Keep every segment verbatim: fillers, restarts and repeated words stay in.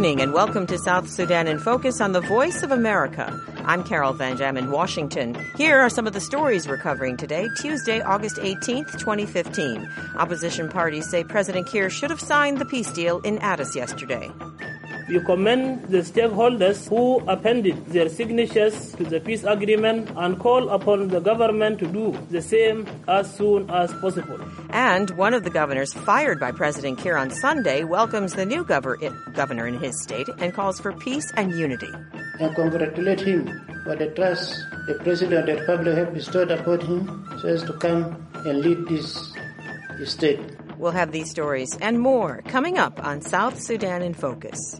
evening and welcome to South Sudan in Focus on the Voice of America. I'm Carol Van Jam in Washington. Here are some of the stories we're covering today, Tuesday, August eighteenth, twenty fifteen. Opposition parties say President Kiir should have signed the peace deal in Addis yesterday. We commend the stakeholders who appended their signatures to the peace agreement and call upon the government to do the same as soon as possible. And one of the governors fired by President Kiir on Sunday welcomes the new gover- governor in his state and calls for peace and unity. I congratulate him for the trust the President of the Republic has bestowed upon him so as to come and lead this state. We'll have these stories and more coming up on South Sudan in Focus.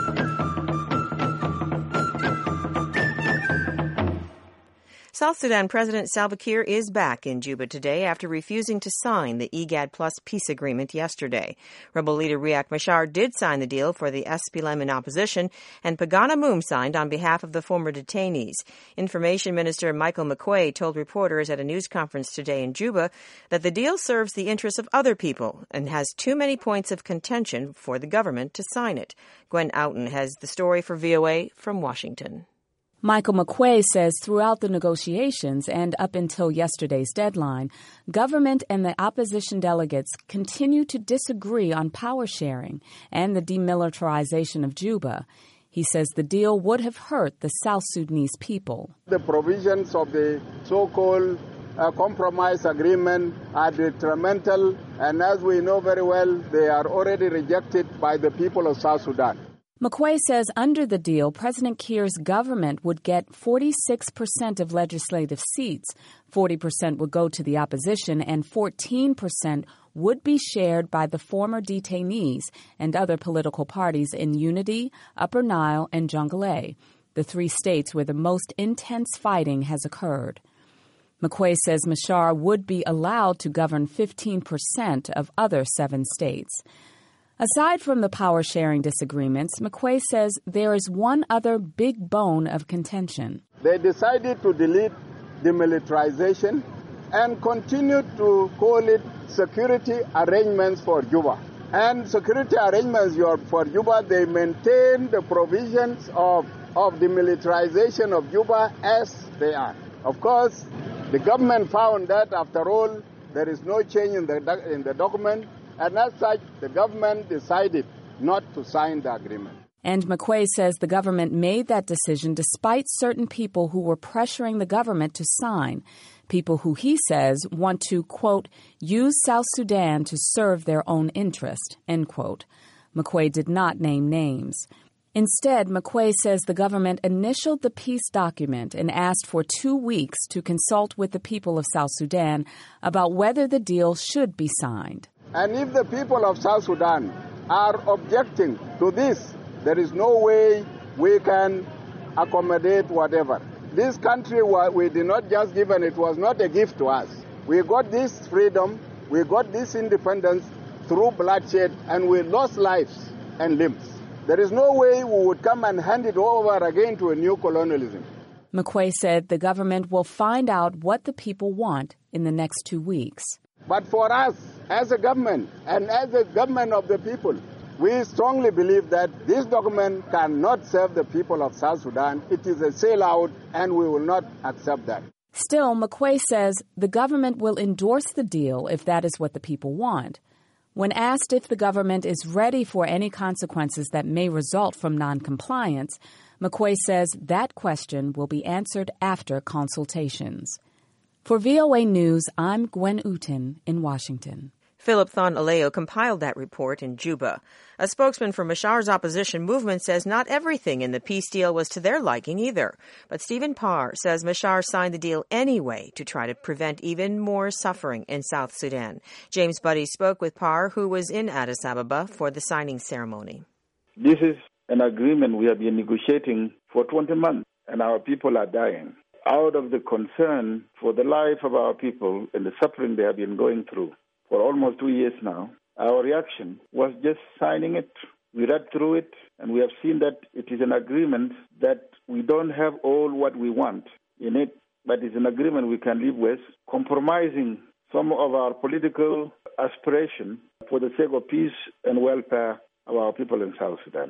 South Sudan President Salva Kiir is back in Juba today after refusing to sign the IGAD Plus peace agreement yesterday. Rebel leader Riek Machar did sign the deal for the S P L M in opposition, and Pagana Moom signed on behalf of the former detainees. Information Minister Michael McQuay told reporters at a news conference today in Juba that the deal serves the interests of other people and has too many points of contention for the government to sign it. Gwen Outen has the story for V O A from Washington. Michael McQuay says throughout the negotiations and up until yesterday's deadline, government and the opposition delegates continue to disagree on power sharing and the demilitarization of Juba. He says the deal would have hurt the South Sudanese people. The provisions of the so-called uh, compromise agreement are detrimental, and as we know very well, they are already rejected by the people of South Sudan. McQuay says under the deal, President Kiir's government would get forty-six percent of legislative seats, forty percent would go to the opposition, and fourteen percent would be shared by the former detainees and other political parties in Unity, Upper Nile, and Jonglei, the three states where the most intense fighting has occurred. McQuay says Machar would be allowed to govern fifteen percent of other seven states. Aside from the power-sharing disagreements, McQuay says there is one other big bone of contention. They decided to delete demilitarization and continue to call it security arrangements for Juba. And security arrangements for Juba, they maintain the provisions of, of demilitarization of Juba as they are. Of course, the government found that, after all, there is no change in the, in the document. And as such, the government decided not to sign the agreement. And McQuay says the government made that decision despite certain people who were pressuring the government to sign, people who he says want to, quote, use South Sudan to serve their own interest, end quote. McQuay did not name names. Instead, McQuay says the government initialed the peace document and asked for two weeks to consult with the people of South Sudan about whether the deal should be signed. And if the people of South Sudan are objecting to this, there is no way we can accommodate whatever. This country, we did not just give, and it was not a gift to us. We got this freedom, we got this independence through bloodshed, and we lost lives and limbs. There is no way we would come and hand it over again to a new colonialism. McQuay said the government will find out what the people want in the next two weeks. But for us, as a government and as a government of the people, we strongly believe that this document cannot serve the people of South Sudan. It is a sellout, and we will not accept that. Still, McQuay says the government will endorse the deal if that is what the people want. When asked if the government is ready for any consequences that may result from noncompliance, McQuay says that question will be answered after consultations. For V O A News, I'm Gwen Outen in Washington. Philip Thon-Aleo compiled that report in Juba. A spokesman for Machar's opposition movement says not everything in the peace deal was to their liking either. But Stephen Parr says Machar signed the deal anyway to try to prevent even more suffering in South Sudan. James Buddy spoke with Parr, who was in Addis Ababa for the signing ceremony. This is an agreement we have been negotiating for twenty months, and our people are dying. Out of the concern for the life of our people and the suffering they have been going through for almost two years now, our reaction was just signing it. We read through it, and we have seen that it is an agreement that we don't have all what we want in it, but it's an agreement we can live with, compromising some of our political aspiration for the sake of peace and welfare of our people in South Sudan.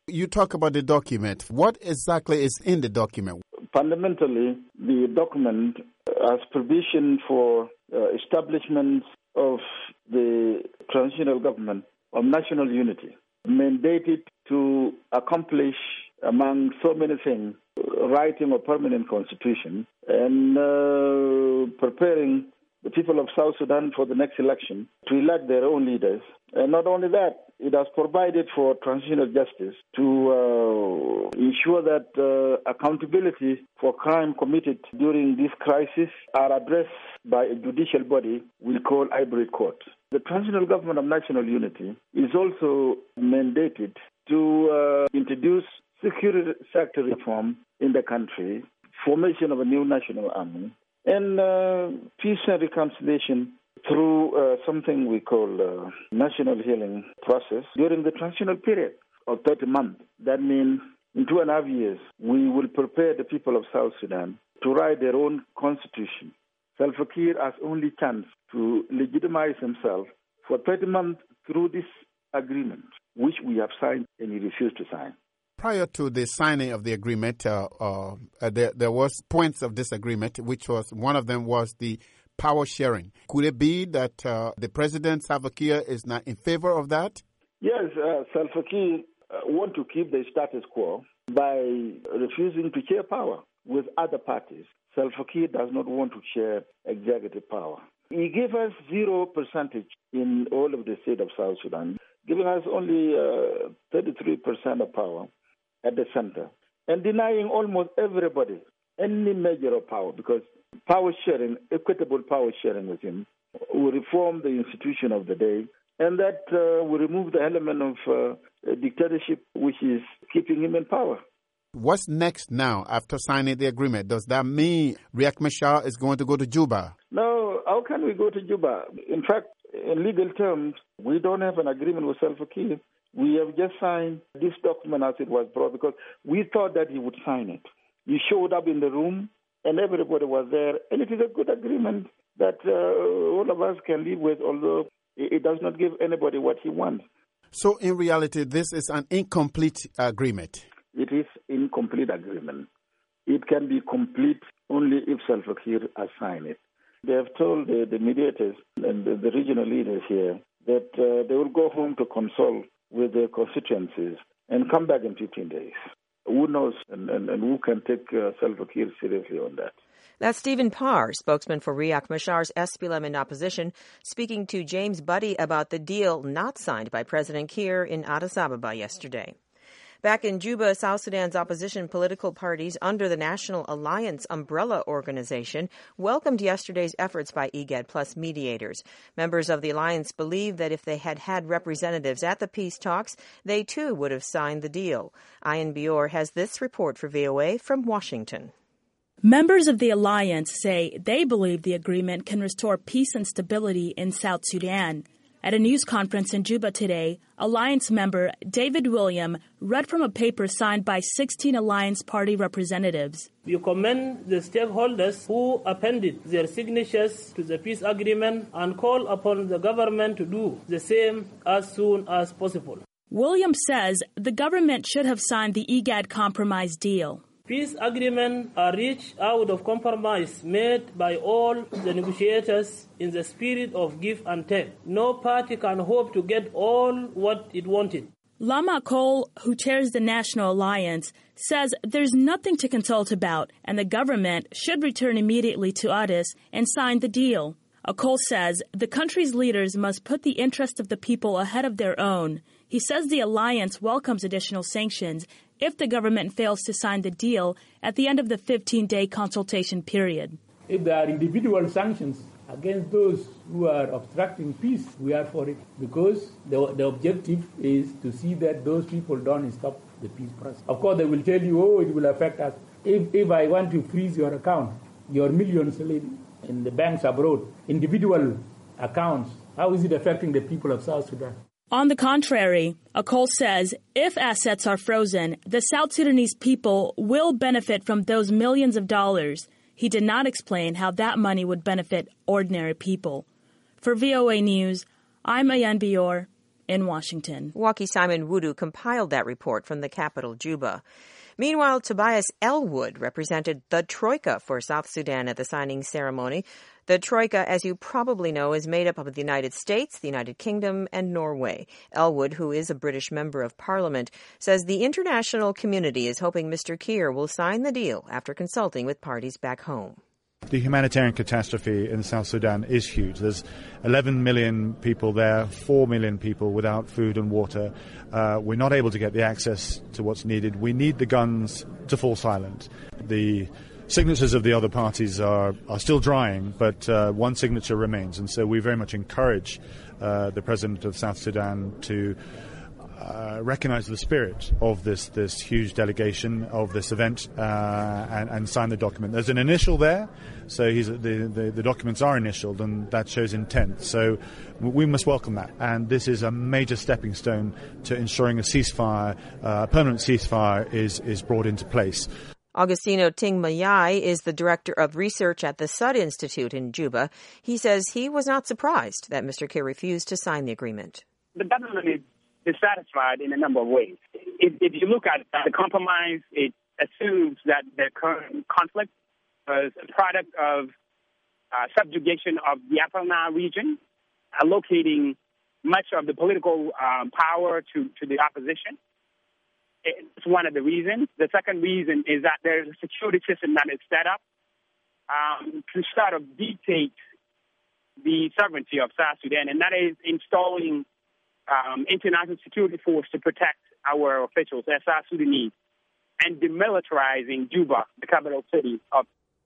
You talk about the document. What exactly is in the document? Fundamentally, the document has provision for uh, establishment of the transitional government of national unity, mandated to accomplish, among so many things, writing a permanent constitution and uh, preparing the people of South Sudan for the next election to elect their own leaders. And not only that, it has provided for transitional justice to uh, ensure that uh, accountability for crime committed during this crisis are addressed by a judicial body we call Ivory Court. The Transitional Government of National Unity is also mandated to uh, introduce security sector reform in the country, formation of a new national army, and uh, peace and reconciliation through uh, something we call uh, national healing process during the transitional period of thirty months. That means in two and a half years, we will prepare the people of South Sudan to write their own constitution. Salva Kiir has only chance to legitimize himself for thirty months through this agreement, which we have signed and he refused to sign. Prior to the signing of the agreement, uh, uh, uh, there, there was points of disagreement, which was one of them was the power sharing. Could it be that uh, the president, Salva Kiir, is not in favor of that? Yes, uh, Salva Kiir uh, want to keep the status quo by refusing to share power with other parties. Salva Kiir does not want to share executive power. He gave us zero percentage in all of the state of South Sudan, giving us only uh, thirty-three percent of power at the center, and denying almost everybody any measure of power, because power sharing, equitable power sharing with him, will reform the institution of the day, and that uh, will remove the element of uh, dictatorship which is keeping him in power. What's next now after signing the agreement? Does that mean Riek Machar is going to go to Juba? No, how can we go to Juba? In fact, in legal terms, we don't have an agreement with Salva Kiir. We have just signed this document as it was brought because we thought that he would sign it. He showed up in the room and everybody was there, and it is a good agreement that uh, all of us can live with, although it does not give anybody what he wants. So in reality, this is an incomplete agreement. It is incomplete agreement. It can be complete only if Salva Kiir has signed it. They have told the, the mediators and the, the regional leaders here that uh, they will go home to consult with their constituencies and come back in fifteen days. Who knows and, and, and who can take uh, Salva Kiir seriously on that? That's Stephen Parr, spokesman for Riek Machar's S P L M in opposition, speaking to James Buddy about the deal not signed by President Kiir in Addis Ababa yesterday. Back in Juba, South Sudan's opposition political parties under the National Alliance umbrella organization welcomed yesterday's efforts by IGAD Plus mediators. Members of the alliance believe that if they had had representatives at the peace talks, they too would have signed the deal. Ayan Bior has this report for V O A from Washington. Members of the alliance say they believe the agreement can restore peace and stability in South Sudan. At a news conference in Juba today, Alliance member David William read from a paper signed by sixteen Alliance Party representatives. We commend the stakeholders who appended their signatures to the peace agreement and call upon the government to do the same as soon as possible. William says the government should have signed the IGAD compromise deal. Peace agreements are reached out of compromise made by all the negotiators in the spirit of give and take. No party can hope to get all what it wanted. Lama Cole, who chairs the National Alliance, says there's nothing to consult about and the government should return immediately to Addis and sign the deal. Akol says the country's leaders must put the interest of the people ahead of their own. He says the alliance welcomes additional sanctions if the government fails to sign the deal at the end of the fifteen-day consultation period. If there are individual sanctions against those who are obstructing peace, we are for it, because the, the objective is to see that those people don't stop the peace process. Of course, they will tell you, oh, it will affect us. If, if I want to freeze your account, your millions in the banks abroad, individual accounts, how is it affecting the people of South Sudan? On the contrary, Akol says if assets are frozen, the South Sudanese people will benefit from those millions of dollars. He did not explain how that money would benefit ordinary people. For V O A News, I'm Ayan Bior in Washington. Waki Simon Wudu compiled that report from the capital, Juba. Meanwhile, Tobias Elwood represented the Troika for South Sudan at the signing ceremony. The Troika, as you probably know, is made up of the United States, the United Kingdom, and Norway. Elwood, who is a British member of Parliament, says the international community is hoping Mister Kiir will sign the deal after consulting with parties back home. The humanitarian catastrophe in South Sudan is huge. There's eleven million people there, four million people without food and water. Uh, we're not able to get the access to what's needed. We need the guns to fall silent. The signatures of the other parties are, are still drying, but uh, one signature remains. And so we very much encourage uh, the President of South Sudan to Uh, recognize the spirit of this this huge delegation of this event uh, and, and sign the document. There's an initial there, so he's, the, the, the documents are initialed, and that shows intent. So we must welcome that. And this is a major stepping stone to ensuring a ceasefire, uh, a permanent ceasefire is, is brought into place. Agustino Ting Mayai is the director of research at the Sud Institute in Juba. He says he was not surprised that Mister Kiir refused to sign the agreement. The government is dissatisfied in a number of ways. If, if you look at the compromise, it assumes that the current conflict was a product of uh, subjugation of the Upper Nile region, allocating much of the political um, power to, to the opposition. It's one of the reasons. The second reason is that there's a security system that is set up um, to sort of dictate the sovereignty of South Sudan, and that is installing Um, international security force to protect our officials as South Sudanese, and demilitarizing Juba, the capital city of.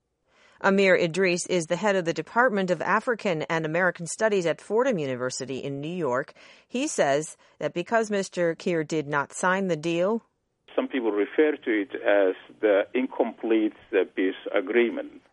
Amir Idris is the head of the Department of African and American Studies at Fordham University in New York. He says that because Mister Kiir did not sign the deal, some people refer to it as the incomplete peace agreement.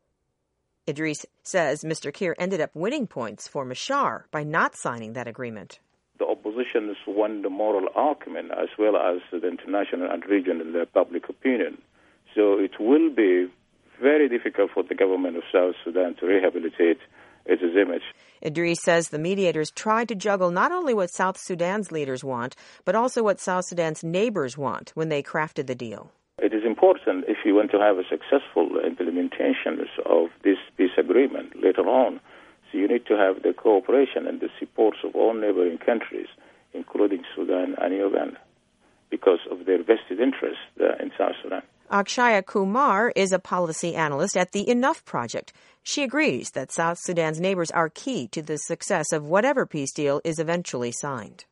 Idris says Mister Kiir ended up winning points for Machar by not signing that agreement. The opposition won the moral argument as well as the international and regional public opinion. So it will be very difficult for the government of South Sudan to rehabilitate its image. Idris says the mediators tried to juggle not only what South Sudan's leaders want, but also what South Sudan's neighbors want when they crafted the deal. It is important if you want to have a successful implementation of this peace agreement later on. So you need to have the cooperation and the support of all neighboring countries, including Sudan and Uganda, because of their vested interest uh, in South Sudan. Akshaya Kumar is a policy analyst at the Enough Project. She agrees that South Sudan's neighbors are key to the success of whatever peace deal is eventually signed.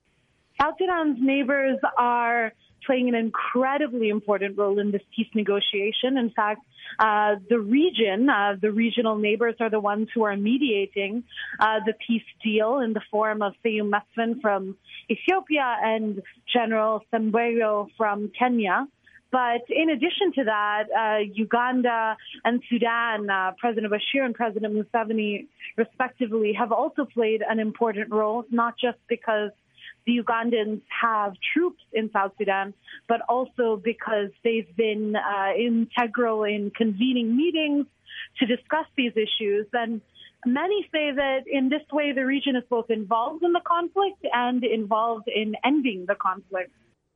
South Sudan's neighbors are playing an incredibly important role in this peace negotiation. In fact, uh, the region, uh, the regional neighbors are the ones who are mediating uh, the peace deal in the form of Seyum Mesfin from Ethiopia and General Sembweyo from Kenya. But in addition to that, uh, Uganda and Sudan, uh, President Bashir and President Museveni, respectively, have also played an important role, not just because the Ugandans have troops in South Sudan, but also because they've been uh, integral in convening meetings to discuss these issues. And many say that in this way, the region is both involved in the conflict and involved in ending the conflict.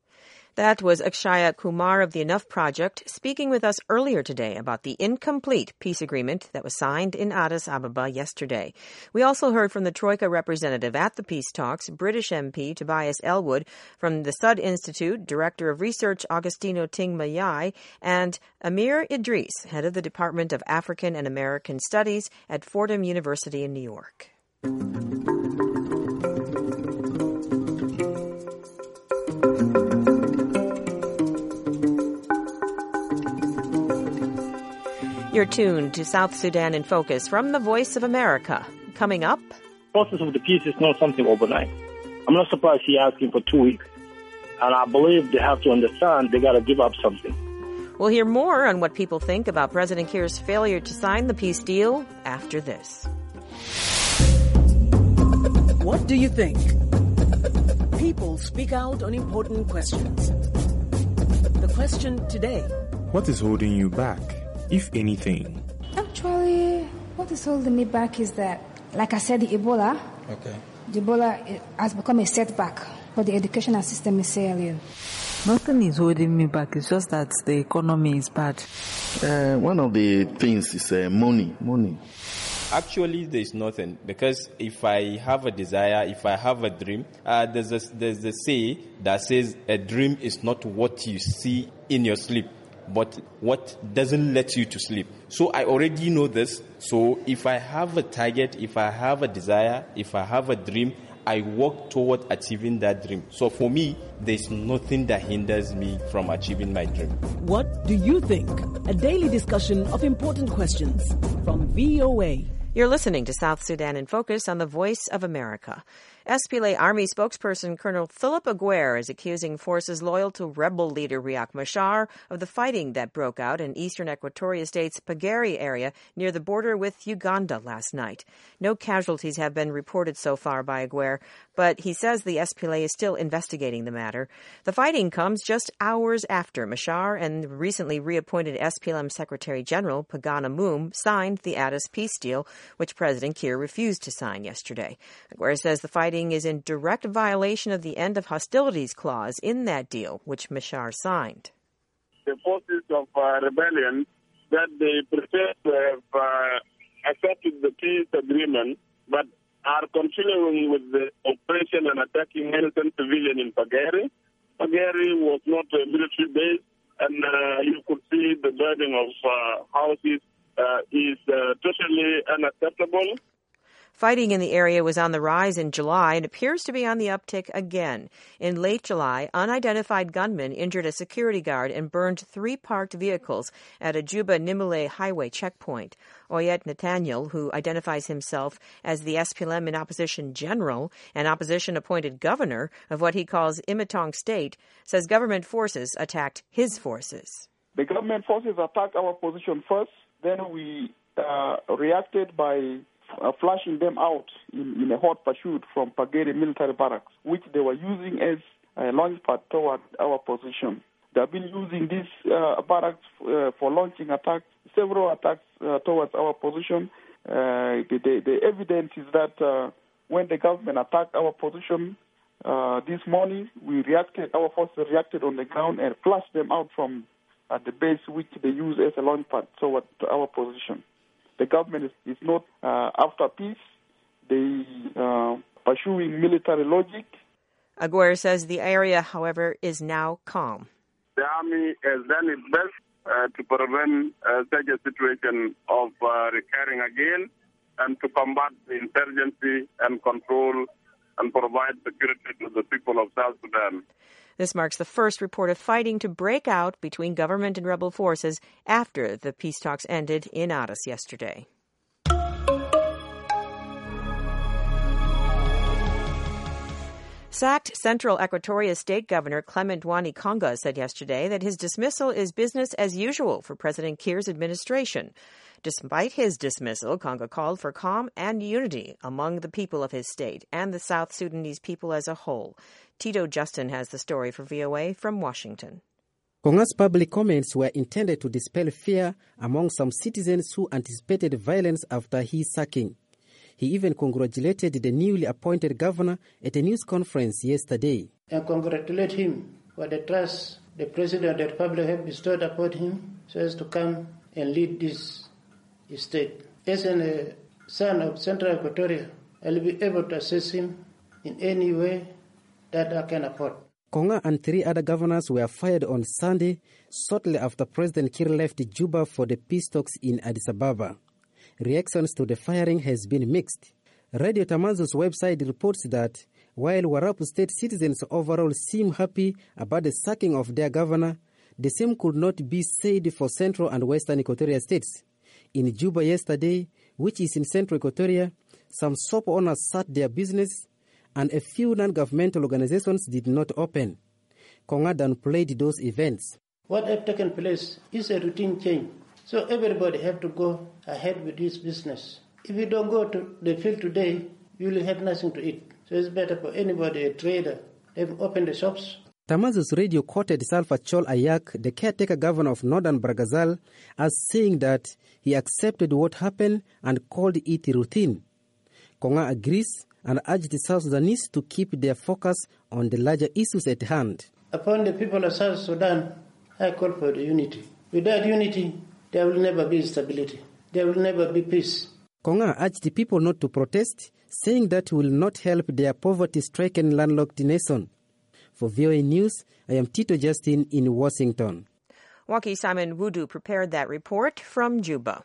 That was Akshaya Kumar of the Enough Project speaking with us earlier today about the incomplete peace agreement that was signed in Addis Ababa yesterday. We also heard from the Troika representative at the peace talks, British M P Tobias Elwood, from the Sud Institute, Director of Research Agustino Ting Mayai, and Amir Idris, head of the Department of African and American Studies at Fordham University in New York. You're tuned to South Sudan in Focus from the Voice of America. Coming up, the process of the peace is not something overnight. I'm not surprised he asking for two weeks. And I believe they have to understand they got to give up something. We'll hear more on what people think about President Kiir's failure to sign the peace deal after this. What do you think? People speak out on important questions. The question today: what is holding you back, if anything? Actually, what is holding me back is that, like I said, the Ebola. Okay. Ebola has become a setback for the educational system in Sierra Leone. Nothing is holding me back. It's just that the economy is bad. Uh, one of the things is uh, money. Money. Actually, there's nothing, because if I have a desire, if I have a dream, uh, there's a, there's a say that says a dream is not what you see in your sleep, but what doesn't let you to sleep. So I already know this. So if I have a target, if I have a desire, if I have a dream, I work toward achieving that dream. So for me, there's nothing that hinders me from achieving my dream. What do you think? A daily discussion of important questions from V O A. You're listening to South Sudan in Focus on the Voice of America. S P L A Army spokesperson Colonel Philip Aguirre is accusing forces loyal to rebel leader Riek Machar of the fighting that broke out in eastern Equatoria State's Pageri area near the border with Uganda last night. No casualties have been reported so far by Aguirre, but he says the S P L A is still investigating the matter. The fighting comes just hours after Machar and recently reappointed S P L M Secretary General Pagana Moom signed the Addis peace deal, which President Kiir refused to sign yesterday. Aguirre says the fighting is in direct violation of the end of hostilities clause in that deal, which Machar signed. The forces of uh, rebellion that they pretend to have uh, accepted the peace agreement, but are continuing with the operation and attacking innocent civilians in Pageri. Pageri was not a military base, and uh, you could see the burning of uh, houses uh, is uh, totally unacceptable. Fighting in the area was on the rise in July and appears to be on the uptick again. In late July, unidentified gunmen injured a security guard and burned three parked vehicles at a Juba-Nimule highway checkpoint. Oyet Nathaniel, who identifies himself as the S P L M in opposition general and opposition-appointed governor of what he calls Imitong State, says government forces attacked his forces. The government forces attacked our position first, then we uh, reacted by Uh, flashing them out in, in a hot pursuit from Pageri military barracks, which they were using as a launch pad toward our position. They have been using these uh, barracks uh, for launching attacks, several attacks uh, towards our position. Uh, the, the, the evidence is that uh, when the government attacked our position uh, this morning, we reacted, our forces reacted on the ground and flushed them out from uh, the base, which they use as a launch pad toward our position. The government is, is not uh, after peace. They are uh, pursuing military logic. Aguirre says the area, however, is now calm. The army has done its best uh, to prevent uh, such a situation of uh, recurring again and to combat the insurgency and control and provide security to the people of South Sudan. This marks the first report of fighting to break out between government and rebel forces after the peace talks ended in Addis yesterday. Sacked Central Equatoria State Governor Clement Wani Konga said yesterday that his dismissal is business as usual for President Kiir's administration. Despite his dismissal, Konga called for calm and unity among the people of his state and the South Sudanese people as a whole. Tito Justin has the story for V O A from Washington. Konga's public comments were intended to dispel fear among some citizens who anticipated violence after his sacking. He even congratulated the newly appointed governor at a news conference yesterday. I congratulate him for the trust the President of the Republic has bestowed upon him so as to come and lead this state. As a son of Central Equatoria, I will be able to assist him in any way that I can afford. Konga and three other governors were fired on Sunday, shortly after President Kiir left Juba for the peace talks in Addis Ababa. Reactions to the firing has been mixed. Radio Tamazo's website reports that while Warapu state citizens overall seem happy about the sacking of their governor, the same could not be said for Central and Western Equatoria states. In Juba yesterday, which is in Central Equatoria, some shop owners shut their business and a few non-governmental organizations did not open. Konga downplayed those events. What has taken place is a routine change. So everybody have to go ahead with this business. If you don't go to the field today, you will have nothing to eat. So it's better for anybody, a trader, they've opened the shops. Tamazo's radio quoted Salva Chol Ayak, the caretaker governor of Northern Barghazal, as saying that he accepted what happened and called it routine. Konga agrees and urged the South Sudanese to keep their focus on the larger issues at hand. Upon the people of South Sudan, I call for the unity. Without unity, there will never be stability. There will never be peace. Konga urged the people not to protest, saying that will not help their poverty-stricken landlocked nation. For V O A News, I am Tito Justin in Washington. Waki Simon Wudu prepared that report from Juba.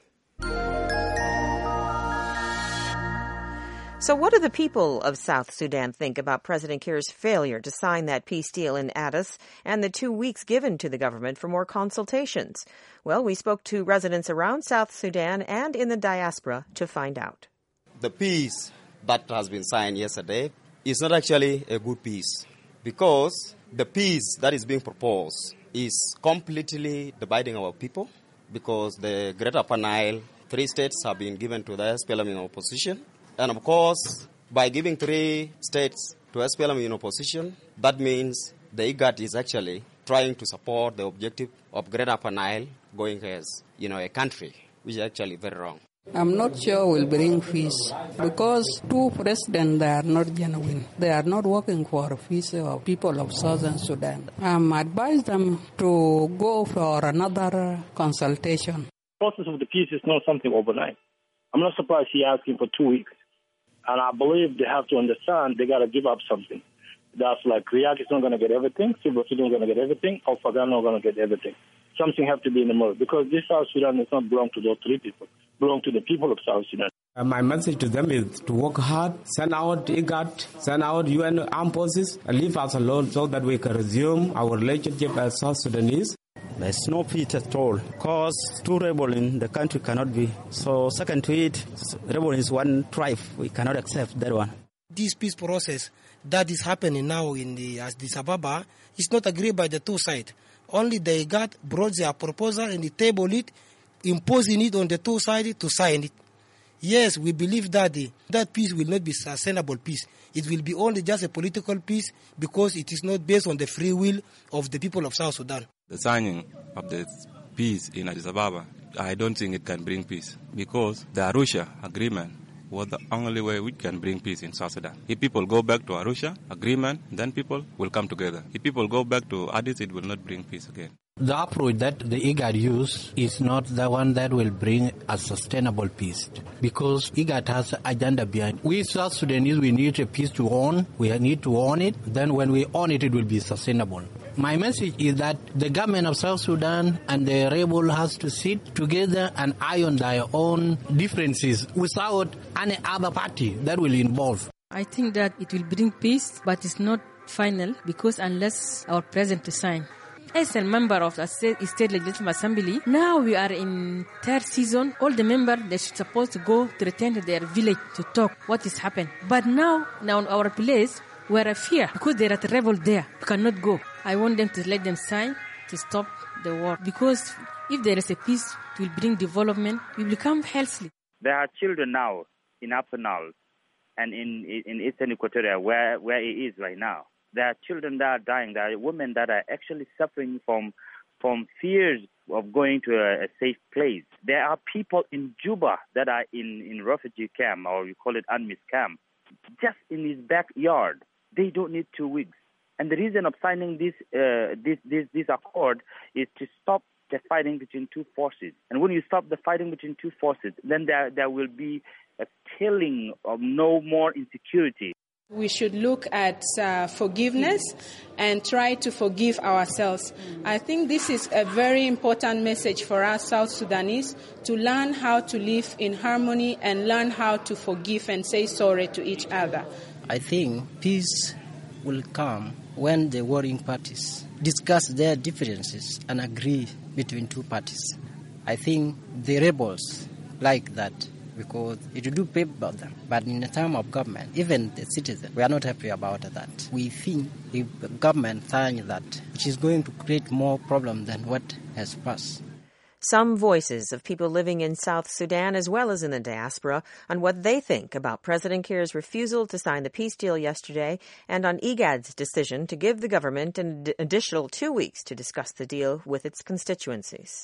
So what do the people of South Sudan think about President Kiir's failure to sign that peace deal in Addis and the two weeks given to the government for more consultations? Well, we spoke to residents around South Sudan and in the diaspora to find out. The peace that has been signed yesterday is not actually a good peace, because the peace that is being proposed is completely dividing our people, because the Greater Upper Nile, three states have been given to the S P L M in opposition. And of course, by giving three states to S P L M in opposition, that means the IGAD is actually trying to support the objective of Greater Upper Nile going as, you know, a country, which is actually very wrong. I'm not sure we'll bring peace, because two presidents, they are not genuine. They are not working for the peace of people of Southern Sudan. I'm advised them to go for another consultation. The process of the peace is not something overnight. I'm not surprised he asked him for two weeks. And I believe they have to understand they got to give up something. That's like Riyak is not going to get everything, Silva is not going to get everything, or Fagan not going to get everything. Something has to be in the middle, because this South Sudan does not belong to those three people. It belongs to the people of South Sudan. Uh, my message to them is to work hard, send out IGAD, send out U N armed forces, and leave us alone so that we can resume our relationship as South Sudanese. There's no peace at all, because two rebels in the country cannot be. So second to it, rebel is one tribe. We cannot accept that one. This peace process that is happening now in the Addis Ababa is not agreed by the two sides. Only they got brought their proposal and they table it, imposing it on the two sides to sign it. Yes, we believe that the, that peace will not be sustainable peace. It will be only just a political peace, because it is not based on the free will of the people of South Sudan. The signing of the peace in Addis Ababa, I don't think it can bring peace, because the Arusha agreement was the only way we can bring peace in South Sudan. If people go back to Arusha agreement, then people will come together. If people go back to Addis, it will not bring peace again. The approach that the IGAD use is not the one that will bring a sustainable peace, because IGAD has an agenda behind. We South Sudanese, we need a peace to own. We need to own it. Then when we own it, it will be sustainable. My message is that the government of South Sudan and the rebel has to sit together and iron their own differences without any other party that will involve. I think that it will bring peace, but it's not final, because unless our president to sign. As a member of the state, state legislative assembly, now we are in third season. All the members, they're supposed to go to return to their village to talk what is happened. But now, now in our place, we're a fear, because they're at rebel there. We cannot go. I want them to let them sign to stop the war, because if there is a peace, it will bring development. We become healthy. There are children now in Upper Nile and in in Eastern Equatoria, where where it is right now. There are children that are dying. There are women that are actually suffering from from fears of going to a, a safe place. There are people in Juba that are in, in refugee camp, or you call it UNMISS camp, just in his backyard. They don't need two weeks. And the reason of signing this uh, this, this this accord is to stop the fighting between two forces. And when you stop the fighting between two forces, then there there will be a killing of no more insecurity. We should look at uh, forgiveness and try to forgive ourselves. I think this is a very important message for us South Sudanese, to learn how to live in harmony and learn how to forgive and say sorry to each other. I think peace will come when the warring parties discuss their differences and agree between two parties. I think the rebels like that, because it do favor them. But in the time of government, even the citizens, we are not happy about that. We think if the government signs that, which is going to create more problems than what has passed. Some voices of people living in South Sudan as well as in the diaspora on what they think about President Kiir's refusal to sign the peace deal yesterday and on IGAD's decision to give the government an additional two weeks to discuss the deal with its constituencies.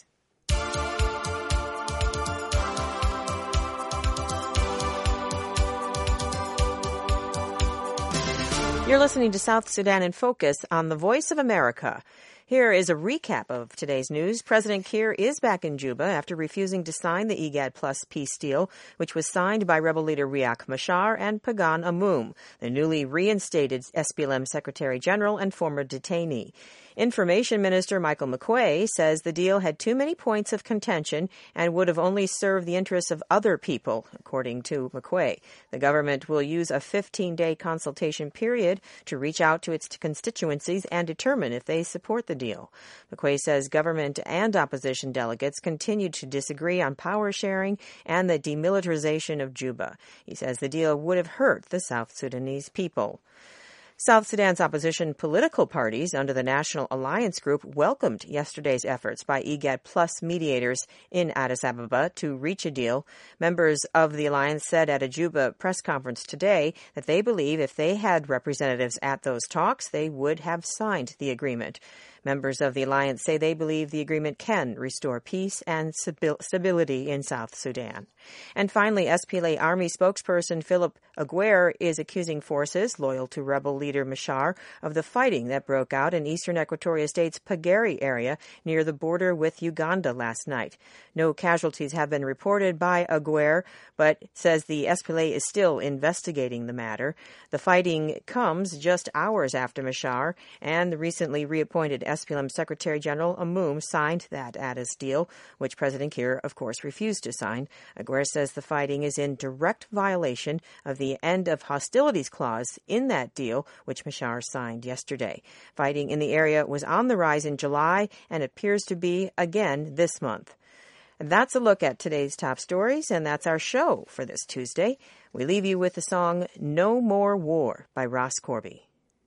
You're listening to South Sudan in Focus on the Voice of America. Here is a recap of today's news. President Kiir is back in Juba after refusing to sign the IGAD Plus peace deal, which was signed by rebel leader Riek Machar and Pagan Amum, the newly reinstated S P L M Secretary General and former detainee. Information Minister Michael Makuei says the deal had too many points of contention and would have only served the interests of other people, according to Makuei. The government will use a fifteen-day consultation period to reach out to its constituencies and determine if they support the deal. Makuei says government and opposition delegates continued to disagree on power sharing and the demilitarization of Juba. He says the deal would have hurt the South Sudanese people. South Sudan's opposition political parties under the National Alliance Group welcomed yesterday's efforts by IGAD Plus mediators in Addis Ababa to reach a deal. Members of the alliance said at a Juba press conference today that they believe if they had representatives at those talks, they would have signed the agreement. Members of the alliance say they believe the agreement can restore peace and stability in South Sudan. And finally, S P L A Army spokesperson Philip Aguer is accusing forces loyal to rebel leader Machar of the fighting that broke out in eastern Equatoria State's Pageri area near the border with Uganda last night. No casualties have been reported by Aguer, but says the S P L A is still investigating the matter. The fighting comes just hours after Machar and the recently reappointed S P L M Secretary General Amum signed that Addis deal, which President Kiir, of course, refused to sign. Aguer says the fighting is in direct violation of the end of hostilities clause in that deal, which Machar signed yesterday. Fighting in the area was on the rise in July and appears to be again this month. And that's a look at today's top stories, and that's our show for this Tuesday. We leave you with the song No More War by Ross Corby.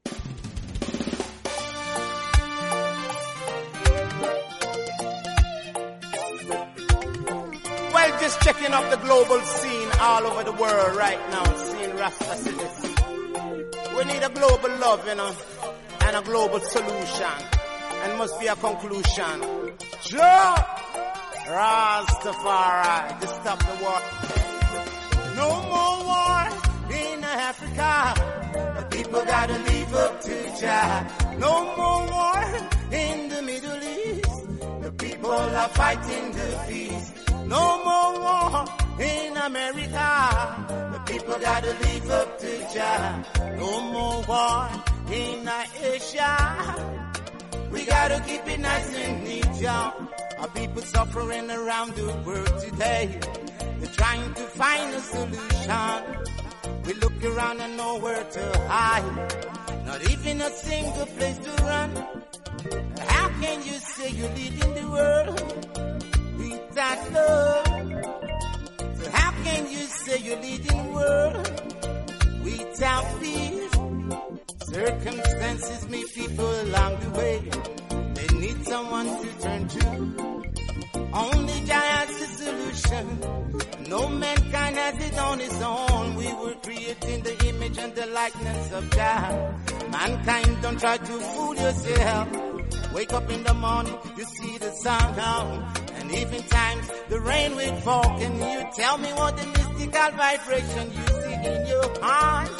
Well, just checking up the global scene all over the world right now, seeing Rasta citizens. We need a global love, you know, and a global solution, and must be a conclusion. Joe! Rastafari, to stop the war. No more war in Africa. The people gotta live up to Jah. No more war in the Middle East. The people are fighting the peace. No more war in America. The people gotta live up to Jah. No more war in Asia. We gotta keep it nice and neat, y'all. Our people suffering around the world today. They're trying to find a solution. We look around and nowhere to hide. Not even a single place to run. How can you say you're leading the world without love? So how can you say you're leading the world without peace? Circumstances meet people along the way. They need someone to turn to. Only Jah has the solution. No mankind has it on its own. We were created in the image and the likeness of Jah. Mankind, don't try to fool yourself. Wake up in the morning, you see the sun down. And even times the rain will fall. Can you tell me what the mystical vibration you see in your heart?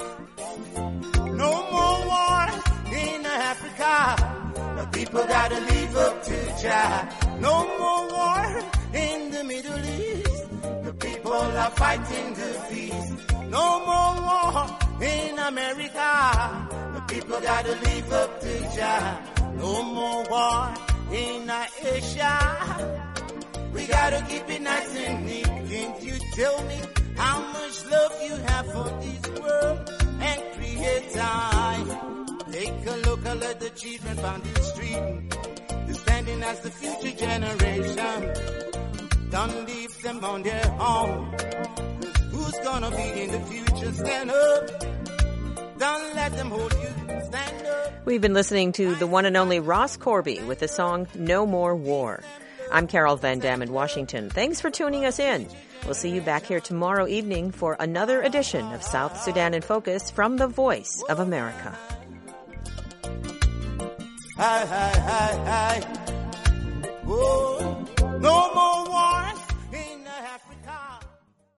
No more war in Africa. The people gotta live up to Jah. No more war in the Middle East. The people are fighting the peace. No more war in America. The people gotta live up to Jah. No more war in Asia. We gotta keep it nice and neat. Can't you tell me how much love you have for this world and create time? Take a look and let the children on the street. They're standing as the future generation. Don't leave them on their own. Who's gonna be in the future? Stand up. Don't let them hold you. Stand up. We've been listening to the one and only Ross Corby with the song No More War. I'm Carol Van Dam in Washington. Thanks for tuning us in. We'll see you back here tomorrow evening for another edition of South Sudan in Focus from the Voice of America. Hi, hi, hi, hi. Whoa.